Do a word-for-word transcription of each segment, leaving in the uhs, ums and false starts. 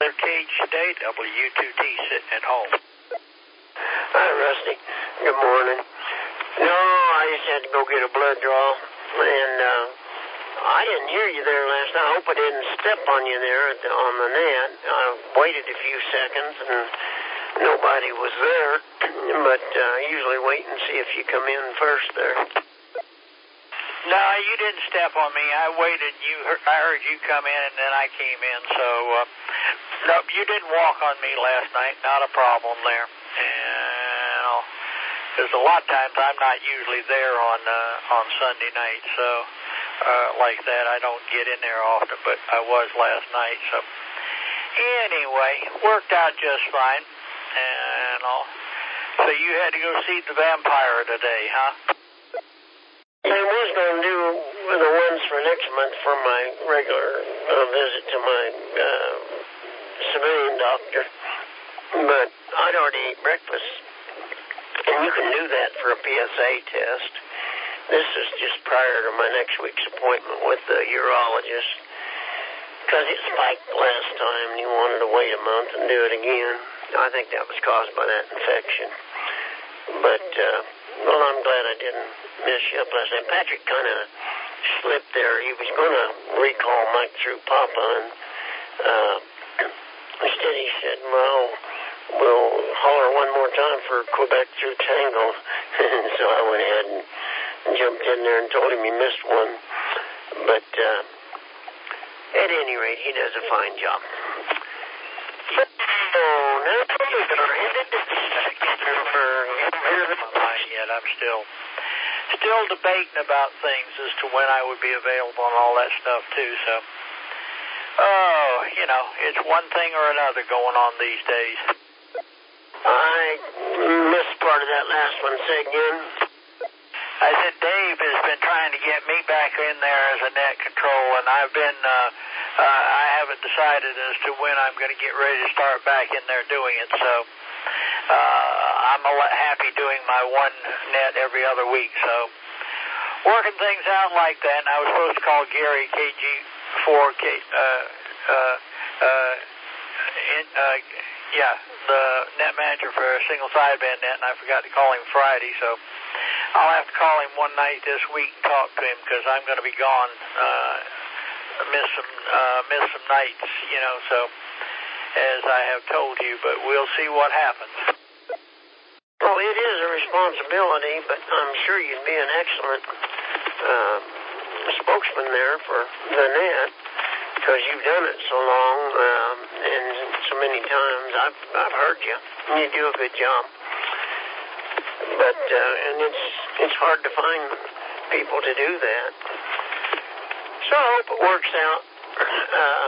Cage today, W two T sitting at home. Hi, Rusty. Good morning. No, I just had to go get a blood draw, and uh, I didn't hear you there last night. I hope I didn't step on you there at the, on the net. I waited a few seconds, and nobody was there, but uh, I usually wait and see if you come in first there. No, you didn't step on me. I waited. You, heard, I heard you come in, and then I came in. So, uh, no, you didn't walk on me last night. Not a problem there. And because a lot of times I'm not usually there on uh, on Sunday night, so uh, like that I don't get in there often. But I was last night. So anyway, worked out just fine. And all. So you had to go see the vampire today, huh? I was going to do the ones for next month for my regular uh, visit to my uh, civilian doctor, but I'd already ate breakfast, and you can do that for a P S A test. This is just prior to my next week's appointment with the urologist, because it spiked last time, and you wanted to wait a month and do it again. I think that was caused by that infection, but... Uh, Well, I'm glad I didn't miss you up last night. Patrick kind of slipped there. He was going to recall Mike through Papa, and uh, instead he said, well, we'll holler one more time for Quebec through Tango. So I went ahead and jumped in there and told him he missed one. But uh, at any rate, he does a fine job. So now we are headed to Yet I'm still still debating about things as to when I would be available and all that stuff too. So, oh, you know, it's one thing or another going on these days. I missed part of that last one. Say again. I said Dave has been trying to get me back in there as a net control, and I've been uh, uh, I haven't decided as to when I'm going to get ready to start back in there doing it. So. Uh, I'm a lot happy doing my one net every other week, so working things out like that. And I was supposed to call Gary K G four K, uh, uh, uh, in, uh, yeah, the net manager for a single sideband net, and I forgot to call him Friday, so I'll have to call him one night this week and talk to him because I'm going to be gone, uh, miss some, uh, miss some nights, you know, so. As I have told you, but we'll see what happens. Well, it is a responsibility, but I'm sure you'd be an excellent uh, spokesman there for the net, because you've done it so long um, and so many times. I've I've heard you. You do a good job, but uh, and it's it's hard to find people to do that. So I hope it works out. Uh,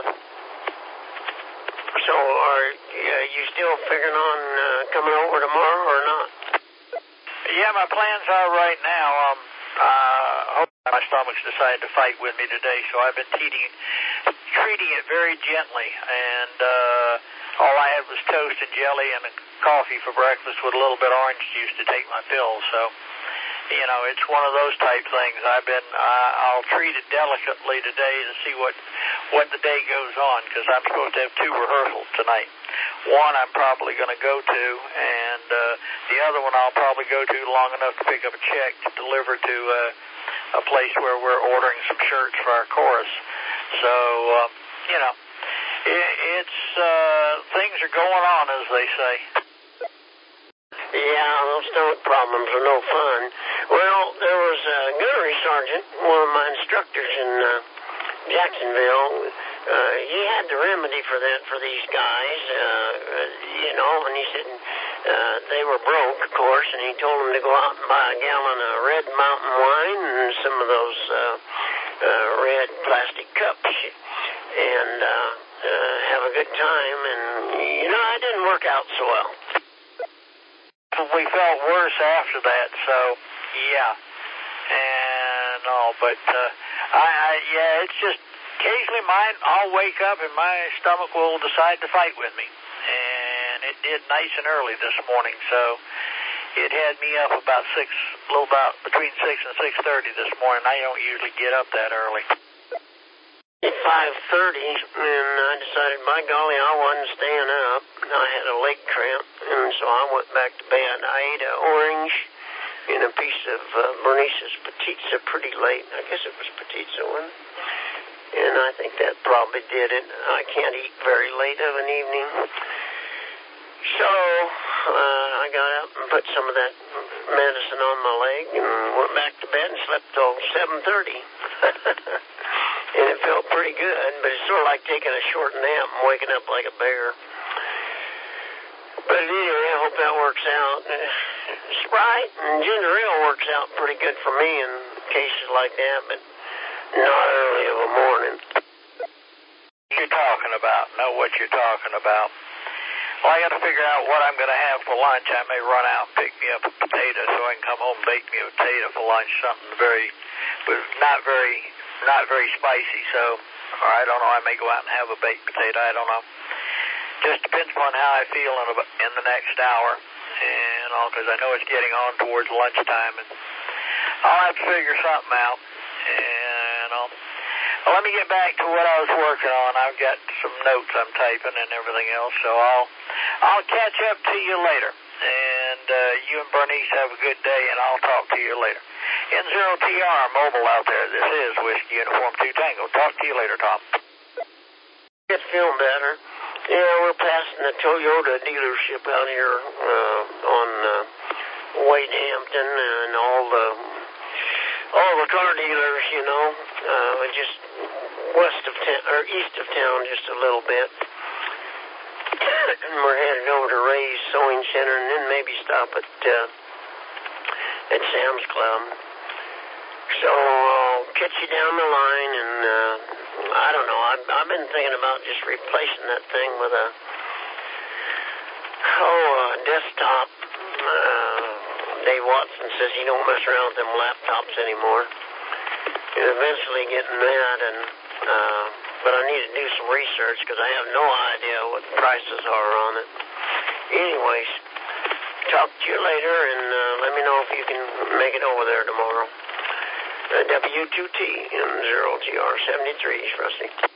So are uh, you still figuring on uh, coming over tomorrow or not? Yeah, my plans are right now. Um, uh, hope my stomach's decided to fight with me today, so I've been treating, treating it very gently. And uh, all I had was toast and jelly and a coffee for breakfast with a little bit of orange juice to take my pills. So, you know, it's one of those type things. I've been, uh, I'll treat it delicately today to see what, what the day goes on, because I'm supposed to have two rehearsals tonight. One I'm probably going to go to, and uh, the other one I'll probably go to long enough to pick up a check to deliver to uh, a place where we're ordering some shirts for our chorus. So, um, you know, it, it's, uh, things are going on, as they say. Yeah, those stomach problems are no fun. Well, there was a gunnery sergeant, one of my instructors in uh, Jacksonville. Uh, he had the remedy for that for these guys, uh, you know, and he said uh, they were broke, of course, and he told them to go out and buy a gallon of Red Mountain wine and some of those uh, uh, red plastic cups and uh, uh, have a good time. And, you know, it didn't work out so well. We felt worse after that, so yeah, and all. But uh, I, I, yeah, it's just occasionally mine. I'll wake up and my stomach will decide to fight with me, and it did nice and early this morning. So it had me up about six, a little about between six and six thirty this morning. I don't usually get up that early. At five thirty, and I decided, by golly, I wasn't staying up. I had a leg cramp, and so I went back to bed. I ate an orange and a piece of uh, Bernice's pizza pretty late. I guess it was pizza one. And I think that probably did it. I can't eat very late of an evening. So uh, I got up and put some of that medicine on my leg and went back to bed and slept till seven thirty. And it felt pretty good, but it's sort of like taking a short nap and waking up like a bear. But anyway, I hope that works out. Sprite and ginger ale works out pretty good for me in cases like that, but not early of a morning. You're talking about, know what you're talking about. Well, I got to figure out what I'm going to have for lunch. I may run out and pick me up a potato so I can come home and bake me a potato for lunch, something very, not very, not very spicy. So, or I don't know, I may go out and have a baked potato. I don't know. Just depends upon how I feel in, a, in the next hour, and all, because I know it's getting on towards lunchtime, and I'll have to figure something out. And I'll, well, let me get back to what I was working on. I've got some notes I'm typing and everything else, so I'll I'll catch up to you later. And uh, you and Bernice have a good day, and I'll talk to you later. N zero T R Mobile out there. This is Whiskey Uniform two Tango. Talk to you later, Tom. It's feeling better. Yeah, we're passing the Toyota dealership out here uh, on uh, Wade Hampton, and all the all the car dealers, you know, uh, just west of town or east of town, just a little bit. And we're headed over to Ray's Sewing Center, and then maybe stop at uh, at Sam's Club. So I'll catch you down the line, and uh, I don't know. I've, I've been thinking about just replacing that thing with a oh a desktop. Uh, Dave Watson says he don't mess around with them laptops anymore. And eventually getting that, and uh, but I need to do some research because I have no idea what the prices are on it. Anyways, talk to you later, and uh, let me know if you can make it over there tomorrow. Uh, W two T N zero T R seventy-three, Rusty.